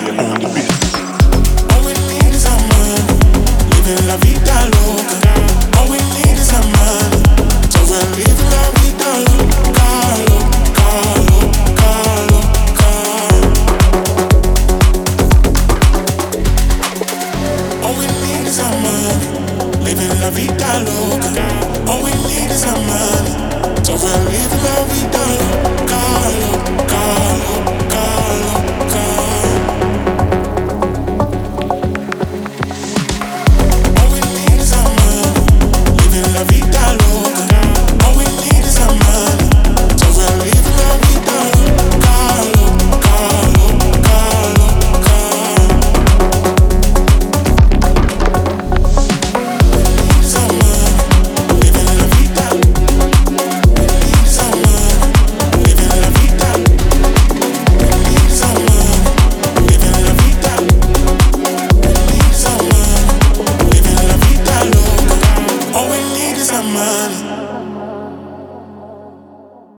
on the beat. All we need is our money, living la vida loca. All we need is our money, so we're living la vida loca, loca, loca, loca. All we need is our money, living la vida loca. All we need is our money, so we're living la vida loca, loca, loca, loca. La vida loca, all we need is our money, so we're living la vida loca, loca, loca, loca. We need is our money, living la vida. We need is our money, living la vida. We need is our money, living la vida. We need is our money, living la vida loca. All we need is our money.